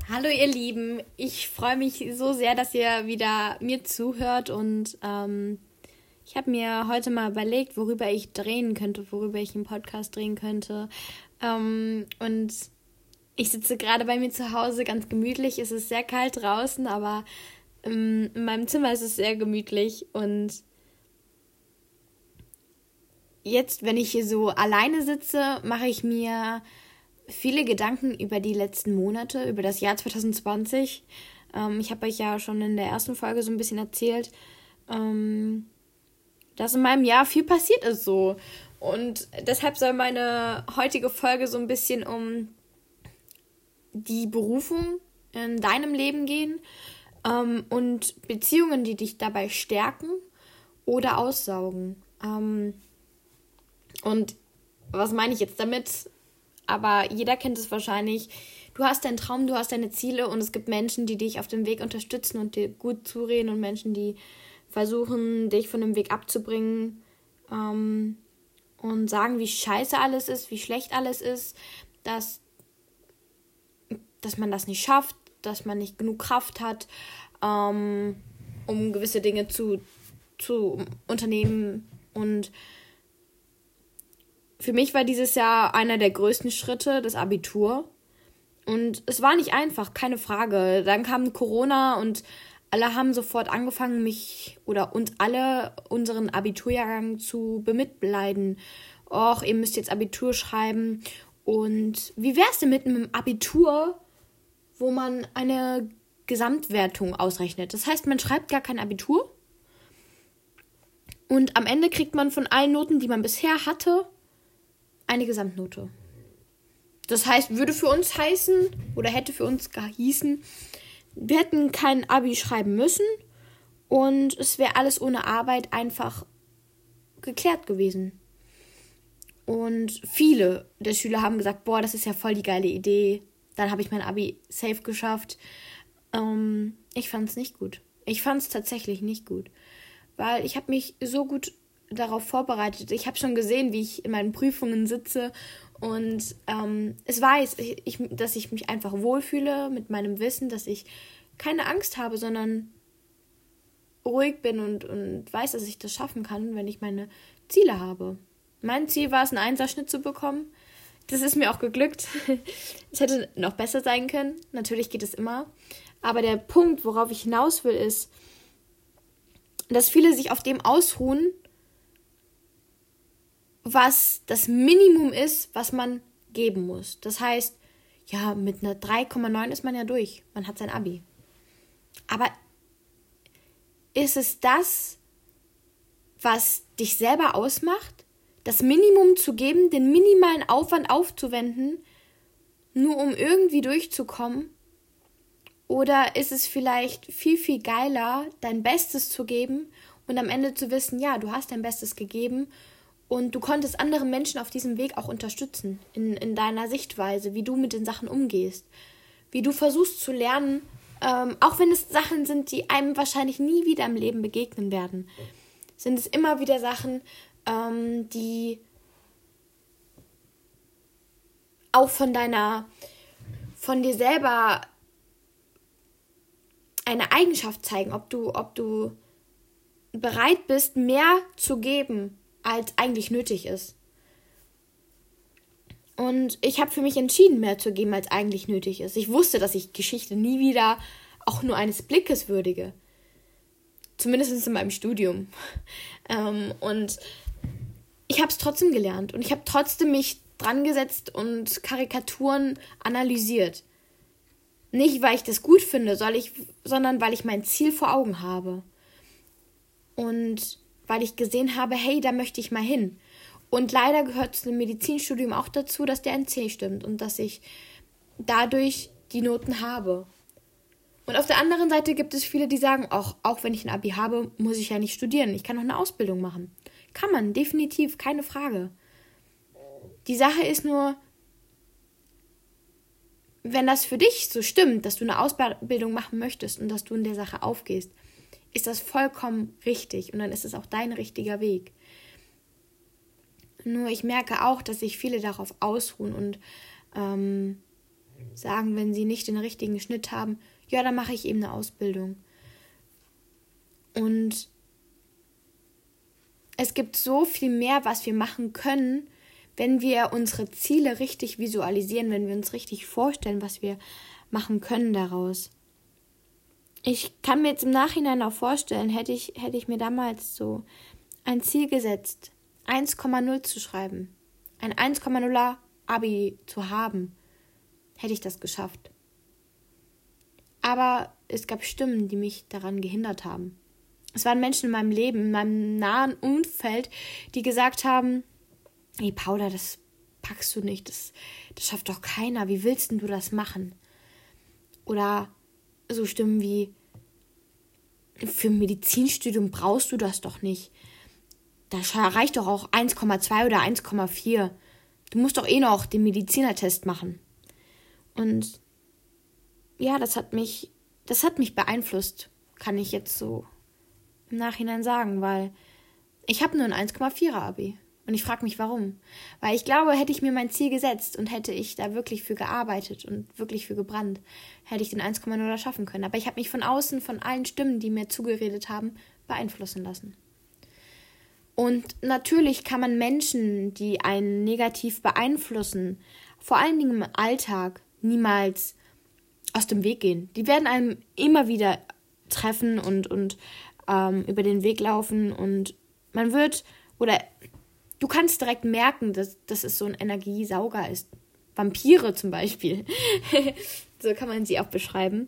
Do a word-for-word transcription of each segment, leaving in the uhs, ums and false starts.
Hallo ihr Lieben, ich freue mich so sehr, dass ihr wieder mir zuhört und ähm, ich habe mir heute mal überlegt, worüber ich drehen könnte, worüber ich einen Podcast drehen könnte ähm, und ich sitze gerade bei mir zu Hause ganz gemütlich, es ist sehr kalt draußen, aber ähm, in meinem Zimmer ist es sehr gemütlich und jetzt, wenn ich hier so alleine sitze, mache ich mir viele Gedanken über die letzten Monate, über das Jahr zwanzig zwanzig. Ähm, ich habe euch ja schon in der ersten Folge so ein bisschen erzählt, ähm, dass in meinem Jahr viel passiert ist so. Und deshalb soll meine heutige Folge so ein bisschen um die Berufung in deinem Leben gehen ähm, und Beziehungen, die dich dabei stärken oder aussaugen. Ähm, und was meine ich jetzt damit? Aber jeder kennt es wahrscheinlich. Du hast deinen Traum, du hast deine Ziele und es gibt Menschen, die dich auf dem Weg unterstützen und dir gut zureden und Menschen, die versuchen, dich von dem Weg abzubringen ähm, und sagen, wie scheiße alles ist, wie schlecht alles ist, dass, dass man das nicht schafft, dass man nicht genug Kraft hat, ähm, um gewisse Dinge zu, zu unternehmen. Und für mich war dieses Jahr einer der größten Schritte das Abitur. Und es war nicht einfach, keine Frage. Dann kam Corona und alle haben sofort angefangen, mich oder uns alle, unseren Abiturjahrgang zu bemitleiden. Och, ihr müsst jetzt Abitur schreiben. Und wie wär's denn mit einem Abitur, wo man eine Gesamtwertung ausrechnet? Das heißt, man schreibt gar kein Abitur. Und am Ende kriegt man von allen Noten, die man bisher hatte, eine Gesamtnote. Das heißt, würde für uns heißen, oder hätte für uns gehießen, wir hätten kein Abi schreiben müssen und es wäre alles ohne Arbeit einfach geklärt gewesen. Und viele der Schüler haben gesagt, boah, das ist ja voll die geile Idee. Dann habe ich mein Abi safe geschafft. Ähm, ich fand es nicht gut. Ich fand es tatsächlich nicht gut. Weil ich habe mich so gut darauf vorbereitet. Ich habe schon gesehen, wie ich in meinen Prüfungen sitze und ähm, es weiß, ich, ich, dass ich mich einfach wohlfühle mit meinem Wissen, dass ich keine Angst habe, sondern ruhig bin und, und weiß, dass ich das schaffen kann, wenn ich meine Ziele habe. Mein Ziel war es, einen Einserschnitt zu bekommen. Das ist mir auch geglückt. Es hätte noch besser sein können. Natürlich geht es immer. Aber der Punkt, worauf ich hinaus will, ist, dass viele sich auf dem ausruhen, was das Minimum ist, was man geben muss. Das heißt, ja, mit einer drei Komma neun ist man ja durch. Man hat sein Abi. Aber ist es das, was dich selber ausmacht? Das Minimum zu geben, den minimalen Aufwand aufzuwenden, nur um irgendwie durchzukommen? Oder ist es vielleicht viel, viel geiler, dein Bestes zu geben und am Ende zu wissen, ja, du hast dein Bestes gegeben und du konntest andere Menschen auf diesem Weg auch unterstützen, in, in deiner Sichtweise, wie du mit den Sachen umgehst, wie du versuchst zu lernen, ähm, auch wenn es Sachen sind, die einem wahrscheinlich nie wieder im Leben begegnen werden, sind es immer wieder Sachen, ähm, die auch von deiner, von dir selber eine Eigenschaft zeigen, ob du, ob du bereit bist, mehr zu geben, als eigentlich nötig ist. Und ich habe für mich entschieden, mehr zu geben, als eigentlich nötig ist. Ich wusste, dass ich Geschichte nie wieder auch nur eines Blickes würdige. Zumindest in meinem Studium. Ähm, und ich habe es trotzdem gelernt. Und ich habe trotzdem mich dran gesetzt und Karikaturen analysiert. Nicht, weil ich das gut finde, soll ich, sondern weil ich mein Ziel vor Augen habe. Und weil ich gesehen habe, hey, da möchte ich mal hin. Und leider gehört zu dem Medizinstudium auch dazu, dass der N C stimmt und dass ich dadurch die Noten habe. Und auf der anderen Seite gibt es viele, die sagen, auch, auch wenn ich ein Abi habe, muss ich ja nicht studieren. Ich kann auch eine Ausbildung machen. Kann man, definitiv, keine Frage. Die Sache ist nur, wenn das für dich so stimmt, dass du eine Ausbildung machen möchtest und dass du in der Sache aufgehst, ist das vollkommen richtig und dann ist es auch dein richtiger Weg. Nur ich merke auch, dass sich viele darauf ausruhen und ähm, sagen, wenn sie nicht den richtigen Schnitt haben, ja, dann mache ich eben eine Ausbildung. Und es gibt so viel mehr, was wir machen können, wenn wir unsere Ziele richtig visualisieren, wenn wir uns richtig vorstellen, was wir machen können daraus. Ich kann mir jetzt im Nachhinein auch vorstellen, hätte ich, hätte ich mir damals so ein Ziel gesetzt, eins Komma null zu schreiben, ein eins Komma nuller Abi zu haben, hätte ich das geschafft. Aber es gab Stimmen, die mich daran gehindert haben. Es waren Menschen in meinem Leben, in meinem nahen Umfeld, die gesagt haben, hey Paula, das packst du nicht, das, das schafft doch keiner, wie willst denn du das machen? Oder so Stimmen wie, für ein Medizinstudium brauchst du das doch nicht. Da reicht doch auch eins Komma zwei oder eins Komma vier. Du musst doch eh noch den Medizinertest machen. Und ja, das hat mich, das hat mich beeinflusst, kann ich jetzt so im Nachhinein sagen, weil ich habe nur ein eins Komma vierer Abi. Und ich frage mich, warum. Weil ich glaube, hätte ich mir mein Ziel gesetzt und hätte ich da wirklich für gearbeitet und wirklich für gebrannt, hätte ich den eins Komma null schaffen können. Aber ich habe mich von außen, von allen Stimmen, die mir zugeredet haben, beeinflussen lassen. Und natürlich kann man Menschen, die einen negativ beeinflussen, vor allen Dingen im Alltag, niemals aus dem Weg gehen. Die werden einem immer wieder treffen und, und ähm, über den Weg laufen und man wird, oder du kannst direkt merken, dass, dass es so ein Energiesauger ist. Vampire zum Beispiel. So kann man sie auch beschreiben.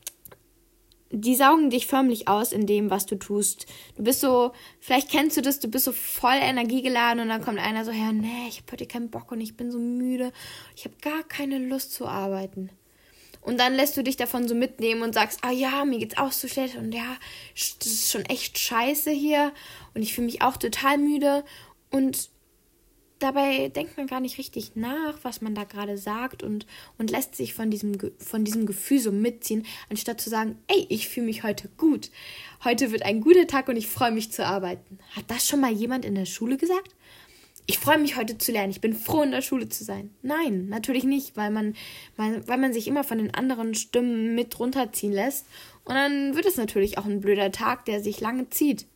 Die saugen dich förmlich aus in dem, was du tust. Du bist so, vielleicht kennst du das, du bist so voll energiegeladen und dann kommt einer so her, nee, ich habe heute keinen Bock und ich bin so müde. Ich habe gar keine Lust zu arbeiten. Und dann lässt du dich davon so mitnehmen und sagst, ah ja, mir geht's auch so schlecht und ja, das ist schon echt scheiße hier und ich fühle mich auch total müde. Und dabei denkt man gar nicht richtig nach, was man da gerade sagt und, und lässt sich von diesem, von diesem Gefühl so mitziehen, anstatt zu sagen, ey, ich fühle mich heute gut. Heute wird ein guter Tag und ich freue mich zu arbeiten. Hat das schon mal jemand in der Schule gesagt? Ich freue mich heute zu lernen, ich bin froh, in der Schule zu sein. Nein, natürlich nicht, weil man, weil, weil man sich immer von den anderen Stimmen mit runterziehen lässt. Und dann wird es natürlich auch ein blöder Tag, der sich lange zieht.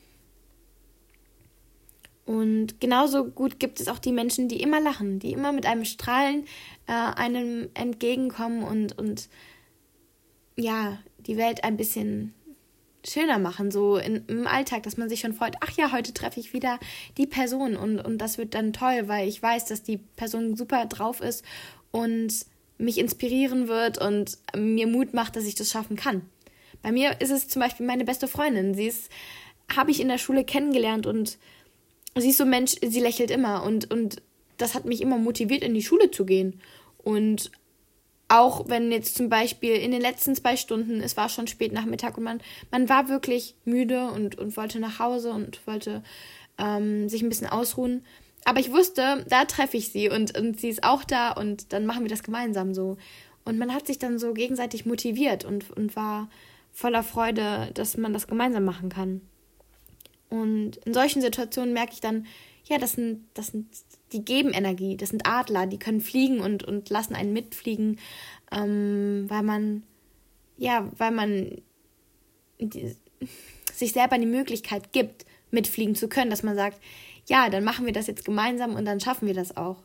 Und genauso gut gibt es auch die Menschen, die immer lachen, die immer mit einem Strahlen äh, einem entgegenkommen und, und ja, die Welt ein bisschen schöner machen, so in, im Alltag, dass man sich schon freut, ach ja, heute treffe ich wieder die Person und, und das wird dann toll, weil ich weiß, dass die Person super drauf ist und mich inspirieren wird und mir Mut macht, dass ich das schaffen kann. Bei mir ist es zum Beispiel meine beste Freundin, sie ist, habe ich in der Schule kennengelernt und sie ist so ein Mensch, sie lächelt immer und, und das hat mich immer motiviert, in die Schule zu gehen. Und auch wenn jetzt zum Beispiel in den letzten zwei Stunden, es war schon spät Nachmittag und man, man war wirklich müde und, und wollte nach Hause und wollte ähm, sich ein bisschen ausruhen. Aber ich wusste, da treffe ich sie und, und sie ist auch da und dann machen wir das gemeinsam so. Und man hat sich dann so gegenseitig motiviert und, und war voller Freude, dass man das gemeinsam machen kann. Und in solchen Situationen merke ich dann, ja, das sind, das sind, die geben Energie, das sind Adler, die können fliegen und, und lassen einen mitfliegen, ähm, weil man, ja, weil man die, sich selber die Möglichkeit gibt, mitfliegen zu können, dass man sagt, ja, dann machen wir das jetzt gemeinsam und dann schaffen wir das auch.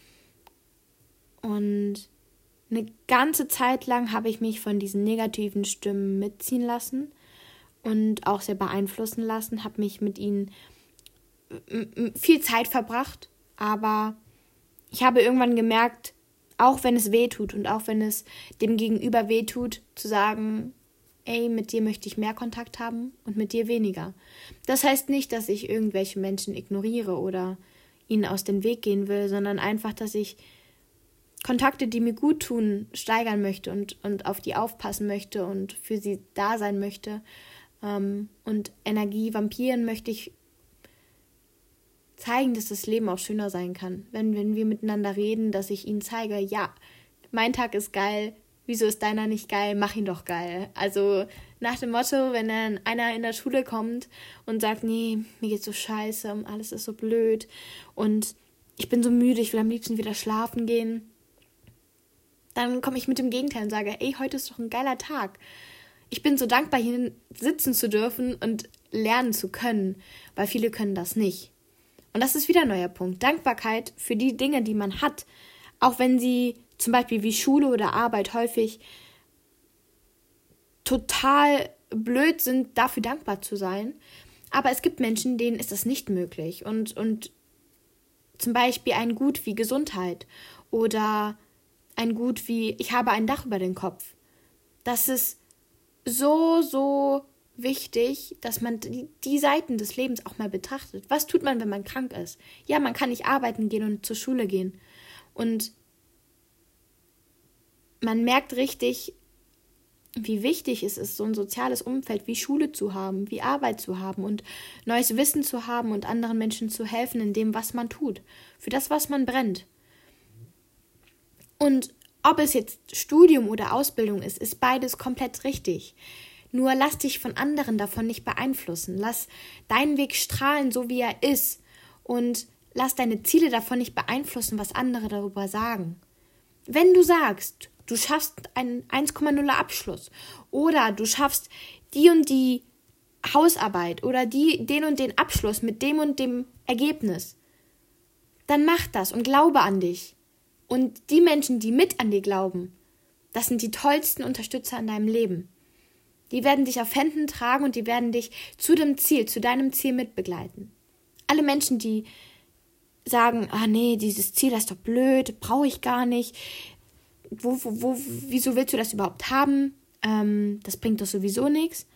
Und eine ganze Zeit lang habe ich mich von diesen negativen Stimmen mitziehen lassen und auch sehr beeinflussen lassen, habe mich mit ihnen viel Zeit verbracht, aber ich habe irgendwann gemerkt, auch wenn es weh tut und auch wenn es dem Gegenüber weh tut, zu sagen, ey, mit dir möchte ich mehr Kontakt haben und mit dir weniger. Das heißt nicht, dass ich irgendwelche Menschen ignoriere oder ihnen aus dem Weg gehen will, sondern einfach, dass ich Kontakte, die mir gut tun, steigern möchte und, und auf die aufpassen möchte und für sie da sein möchte. Ähm, und Energie vampiren möchte ich zeigen, dass das Leben auch schöner sein kann. Wenn, wenn wir miteinander reden, dass ich ihnen zeige, ja, mein Tag ist geil, wieso ist deiner nicht geil, mach ihn doch geil. Also nach dem Motto, wenn dann einer in der Schule kommt und sagt, nee, mir geht's so scheiße, alles ist so blöd und ich bin so müde, ich will am liebsten wieder schlafen gehen. dann komme ich mit dem Gegenteil und sage, ey, heute ist doch ein geiler Tag. Ich bin so dankbar, hier sitzen zu dürfen und lernen zu können, weil viele können das nicht. Und das ist wieder ein neuer Punkt. Dankbarkeit für die Dinge, die man hat, auch wenn sie zum Beispiel wie Schule oder Arbeit häufig total blöd sind, dafür dankbar zu sein. Aber es gibt Menschen, denen ist das nicht möglich. Und, und zum Beispiel ein Gut wie Gesundheit oder ein Gut wie ich habe ein Dach über den Kopf. Das ist so, so wichtig, dass man die, die Seiten des Lebens auch mal betrachtet. Was tut man, wenn man krank ist? Ja, man kann nicht arbeiten gehen und zur Schule gehen. Und man merkt richtig, wie wichtig es ist, so ein soziales Umfeld wie Schule zu haben, wie Arbeit zu haben und neues Wissen zu haben und anderen Menschen zu helfen in dem, was man tut, für das, was man brennt. Und ob es jetzt Studium oder Ausbildung ist, ist beides komplett richtig. Nur lass dich von anderen davon nicht beeinflussen. Lass deinen Weg strahlen, so wie er ist. Und lass deine Ziele davon nicht beeinflussen, was andere darüber sagen. Wenn du sagst, du schaffst einen eins Komma null Abschluss oder du schaffst die und die Hausarbeit oder die, den und den Abschluss mit dem und dem Ergebnis, dann mach das und glaube an dich. Und die Menschen, die mit an dir glauben, das sind die tollsten Unterstützer in deinem Leben. Die werden dich auf Händen tragen und die werden dich zu dem Ziel, zu deinem Ziel mitbegleiten. Alle Menschen, die sagen, ah nee, dieses Ziel das ist doch blöd, brauche ich gar nicht. Wo, wo, wo, wieso willst du das überhaupt haben? Ähm, das bringt doch sowieso nichts.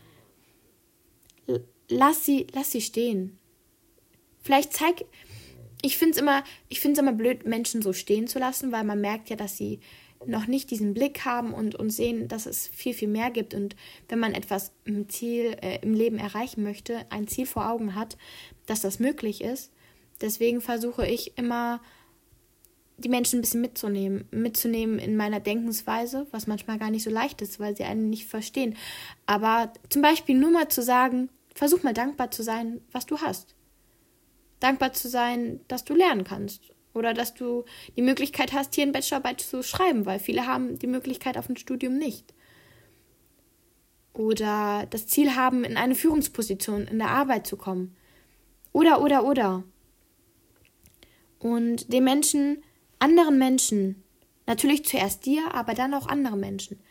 Lass sie, lass sie stehen. Vielleicht zeig, ich finde es immer, ich finde es immer blöd, Menschen so stehen zu lassen, weil man merkt ja, dass sie noch nicht diesen Blick haben und, und sehen, dass es viel, viel mehr gibt. Und wenn man etwas im Ziel, äh, im Leben erreichen möchte, ein Ziel vor Augen hat, dass das möglich ist. Deswegen versuche ich immer, die Menschen ein bisschen mitzunehmen, mitzunehmen in meiner Denkensweise, was manchmal gar nicht so leicht ist, weil sie einen nicht verstehen. Aber zum Beispiel nur mal zu sagen, versuch mal dankbar zu sein, was du hast. Dankbar zu sein, dass du lernen kannst. Oder dass du die Möglichkeit hast, hier eine Bachelorarbeit zu schreiben, weil viele haben die Möglichkeit auf ein Studium nicht. Oder das Ziel haben, in eine Führungsposition in der Arbeit zu kommen. Oder, oder, oder. Und den Menschen, anderen Menschen, natürlich zuerst dir, aber dann auch andere Menschen,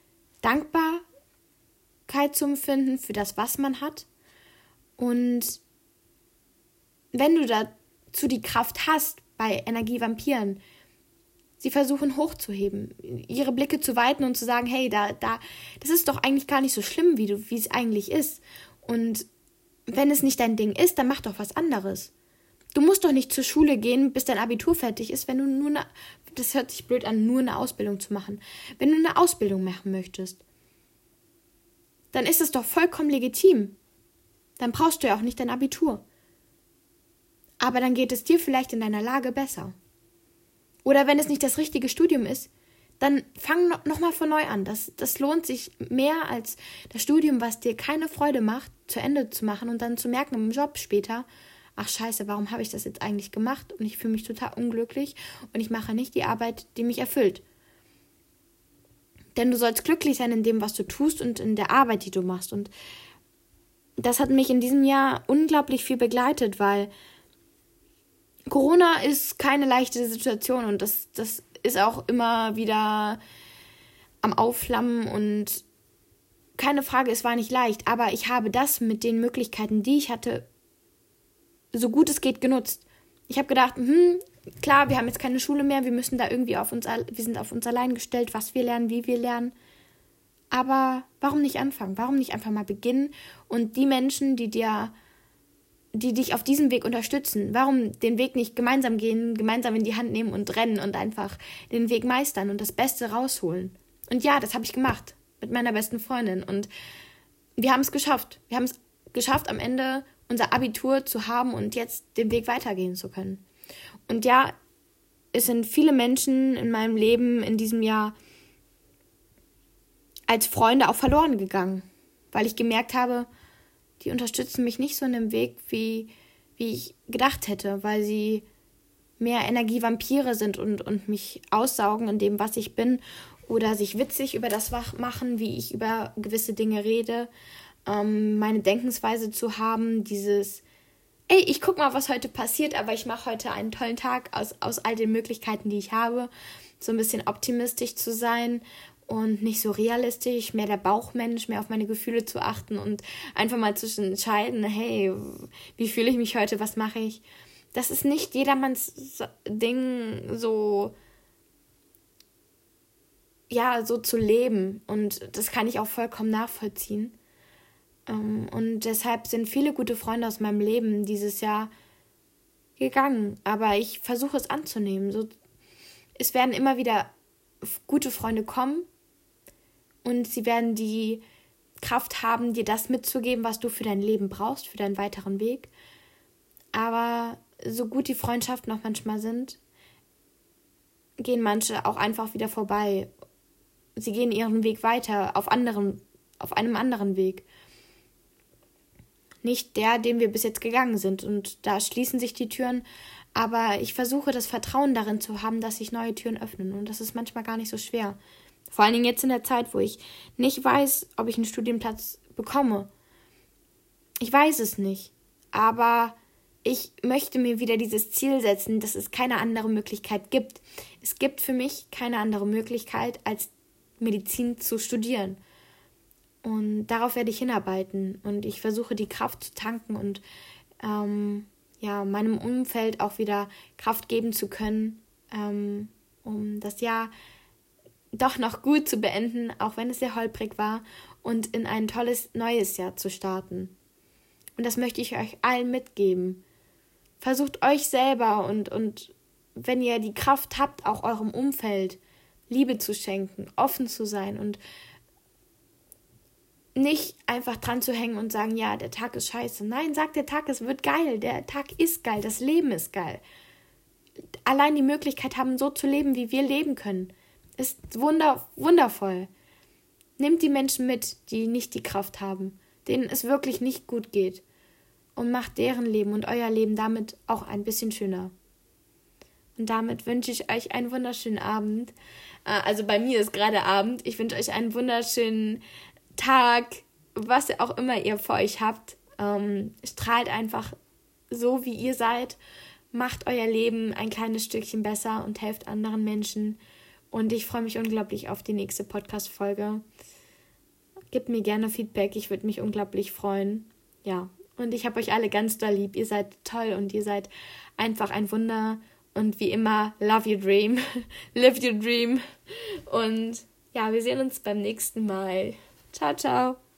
Dankbarkeit zu empfinden für das, was man hat. Und wenn du dazu die Kraft hast, bei Energievampiren, sie versuchen hochzuheben, ihre Blicke zu weiten und zu sagen, hey, da, da, das ist doch eigentlich gar nicht so schlimm, wie du, wie es eigentlich ist. Und wenn es nicht dein Ding ist, dann mach doch was anderes. Du musst doch nicht zur Schule gehen, bis dein Abitur fertig ist, wenn du nur eine, das hört sich blöd an, nur eine Ausbildung zu machen. Wenn du eine Ausbildung machen möchtest, dann ist es doch vollkommen legitim. Dann brauchst du ja auch nicht dein Abitur. Aber dann geht es dir vielleicht in deiner Lage besser. Oder wenn es nicht das richtige Studium ist, dann fang noch, noch mal von neu an. Das, das lohnt sich mehr als das Studium, was dir keine Freude macht, zu Ende zu machen und dann zu merken im Job später, ach scheiße, warum habe ich das jetzt eigentlich gemacht? Und ich fühle mich total unglücklich und ich mache nicht die Arbeit, die mich erfüllt. Denn du sollst glücklich sein in dem, was du tust und in der Arbeit, die du machst. Und das hat mich in diesem Jahr unglaublich viel begleitet, weil Corona ist keine leichte Situation und das, das ist auch immer wieder am Aufflammen und keine Frage, es war nicht leicht, aber ich habe das mit den Möglichkeiten, die ich hatte, so gut es geht genutzt. Ich habe gedacht, hm, klar, wir haben jetzt keine Schule mehr, wir müssen da irgendwie auf uns, wir sind auf uns allein gestellt, was wir lernen, wie wir lernen. Aber warum nicht anfangen? Warum nicht einfach mal beginnen und die Menschen, die dir die dich auf diesem Weg unterstützen. Warum den Weg nicht gemeinsam gehen, gemeinsam in die Hand nehmen und rennen und einfach den Weg meistern und das Beste rausholen? Und ja, das habe ich gemacht mit meiner besten Freundin und wir haben es geschafft. Wir haben es geschafft, am Ende unser Abitur zu haben und jetzt den Weg weitergehen zu können. Und ja, es sind viele Menschen in meinem Leben in diesem Jahr als Freunde auch verloren gegangen, weil ich gemerkt habe, die unterstützen mich nicht so in dem Weg, wie, wie ich gedacht hätte, weil sie mehr Energievampire sind und, und mich aussaugen in dem, was ich bin, oder sich witzig über das machen, wie ich über gewisse Dinge rede, ähm, meine Denkensweise zu haben, dieses, ey, ich guck mal, was heute passiert, aber ich mache heute einen tollen Tag aus, aus all den Möglichkeiten, die ich habe, so ein bisschen optimistisch zu sein und nicht so realistisch, mehr der Bauchmensch, mehr auf meine Gefühle zu achten und einfach mal zu entscheiden, hey, wie fühle ich mich heute, was mache ich? Das ist nicht jedermanns Ding, so, ja, so zu leben. Und das kann ich auch vollkommen nachvollziehen. Und deshalb sind viele gute Freunde aus meinem Leben dieses Jahr gegangen. Aber ich versuche es anzunehmen. So, es werden immer wieder gute Freunde kommen und sie werden die Kraft haben, dir das mitzugeben, was du für dein Leben brauchst, für deinen weiteren Weg. Aber so gut die Freundschaften auch manchmal sind, gehen manche auch einfach wieder vorbei. Sie gehen ihren Weg weiter, auf anderen, auf einem anderen Weg. Nicht der, den wir bis jetzt gegangen sind. Und da schließen sich die Türen. Aber ich versuche, das Vertrauen darin zu haben, dass sich neue Türen öffnen. Und das ist manchmal gar nicht so schwer. Vor allen Dingen jetzt in der Zeit, wo ich nicht weiß, ob ich einen Studienplatz bekomme. Ich weiß es nicht. Aber ich möchte mir wieder dieses Ziel setzen, dass es keine andere Möglichkeit gibt. Es gibt für mich keine andere Möglichkeit, als Medizin zu studieren. Und darauf werde ich hinarbeiten. Und ich versuche, die Kraft zu tanken und ähm, ja, meinem Umfeld auch wieder Kraft geben zu können, ähm, um das Jahr doch noch gut zu beenden, auch wenn es sehr holprig war, und in ein tolles neues Jahr zu starten. Und das möchte ich euch allen mitgeben. Versucht euch selber und, und wenn ihr die Kraft habt, auch eurem Umfeld Liebe zu schenken, offen zu sein und nicht einfach dran zu hängen und sagen, ja, der Tag ist scheiße. Nein, sagt der Tag, es wird geil. Der Tag ist geil, das Leben ist geil. Allein die Möglichkeit haben, so zu leben, wie wir leben können, ist wunder, wundervoll. Nehmt die Menschen mit, die nicht die Kraft haben, denen es wirklich nicht gut geht, und macht deren Leben und euer Leben damit auch ein bisschen schöner. Und damit wünsche ich euch einen wunderschönen Abend. Also bei mir ist gerade Abend. Ich wünsche euch einen wunderschönen Tag, was auch immer ihr vor euch habt. Ähm, strahlt einfach so, wie ihr seid. Macht euer Leben ein kleines Stückchen besser und helft anderen Menschen. Und ich freue mich unglaublich auf die nächste Podcast-Folge. Gebt mir gerne Feedback, ich würde mich unglaublich freuen. Ja, und ich habe euch alle ganz doll lieb. Ihr seid toll und ihr seid einfach ein Wunder. Und wie immer, love your dream, live your dream. Und ja, wir sehen uns beim nächsten Mal. Ciao, ciao.